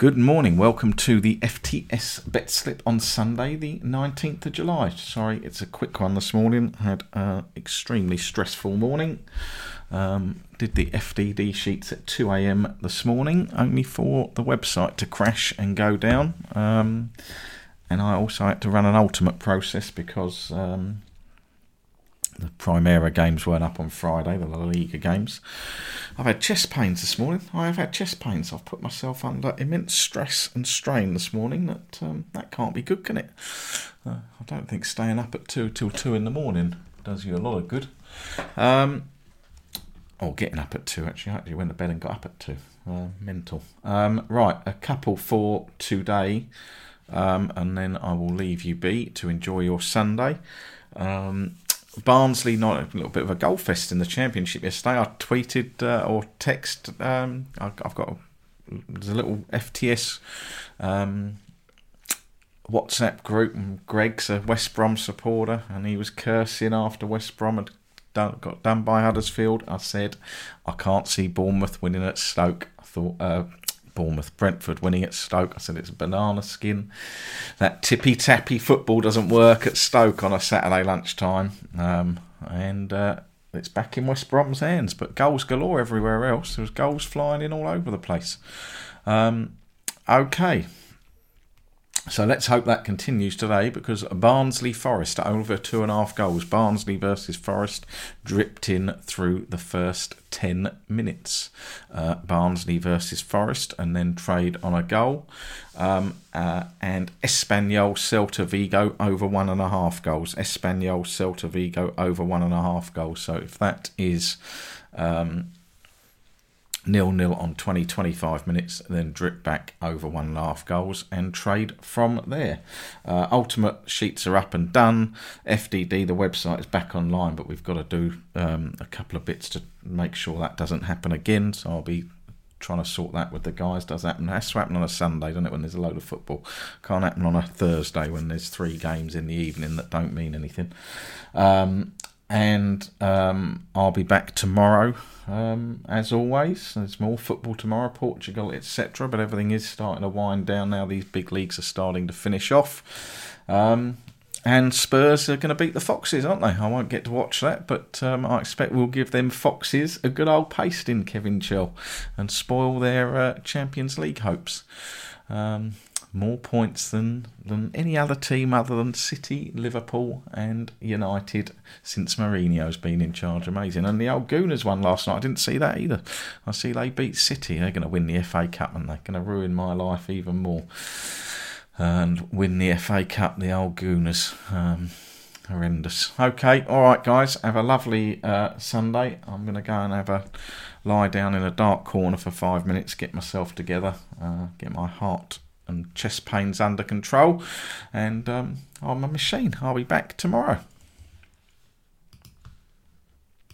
Good morning, welcome to the FTS Bet Slip on Sunday the 19th of July. Sorry, it's a quick one this morning. I had an extremely stressful morning. Did the FDD sheets at 2 a.m. this morning, only for the website to crash and go down. And I also had to run an ultimate process because the Primera games weren't up on Friday, the La Liga games. I've had chest pains this morning. I have had chest pains. I've put myself under immense stress and strain this morning. That can't be good, can it? I don't think staying up at 2 till 2 in the morning does you a lot of good. Or getting up at 2, actually. I actually went to bed and got up at 2. Mental. Right, a couple for today. And then I will leave you be to enjoy your Sunday. Barnsley, not a little bit of a goal fest in the Championship yesterday. I tweeted or text. There's a little FTS WhatsApp group, and Greg's a West Brom supporter, and he was cursing after West Brom had got done by Huddersfield. I said, I can't see Bournemouth winning at Stoke. I thought Brentford winning at Stoke. I said it's a banana skin. That tippy-tappy football doesn't work at Stoke on a Saturday lunchtime. And it's back in West Brom's hands. But goals galore everywhere else. There was goals flying in all over the place. Okay. So let's hope that continues today, because Barnsley Forest at over 2.5 goals. Barnsley versus Forest dripped in through the first 10 minutes. Barnsley versus Forest, and then trade on a goal. And Espanyol Celta Vigo over 1.5 goals. Espanyol Celta Vigo over 1.5 goals. So if that is 0-0 on 20-25 minutes, then drip back over 1.5 goals and trade from there. Ultimate sheets are up and done. FDD, the website, is back online, but we've got to do a couple of bits to make sure that doesn't happen again. So I'll be trying to sort that with the guys. Does happen? It has to happen on a Sunday, doesn't it, when there's a load of football? Can't happen on a Thursday when there's 3 games in the evening that don't mean anything. And I'll be back tomorrow, as always. There's more football tomorrow, Portugal, etc. But everything is starting to wind down now. These big leagues are starting to finish off. And Spurs are going to beat the Foxes, aren't they? I won't get to watch that, but I expect we'll give them Foxes a good old pasting, Kevin Chell, and spoil their Champions League hopes. More points than any other team other than City, Liverpool and United since Mourinho's been in charge. Amazing. And the old Gooners won last night. I didn't see that either. I see they beat City. They're going to win the FA Cup, and they're going to ruin my life even more. And win the FA Cup, the old Gooners. Horrendous. Okay, all right, guys. Have a lovely Sunday. I'm going to go and lie down in a dark corner for 5 minutes, get myself together, get my heart and chest pains under control, and I'm a machine. I'll be back tomorrow.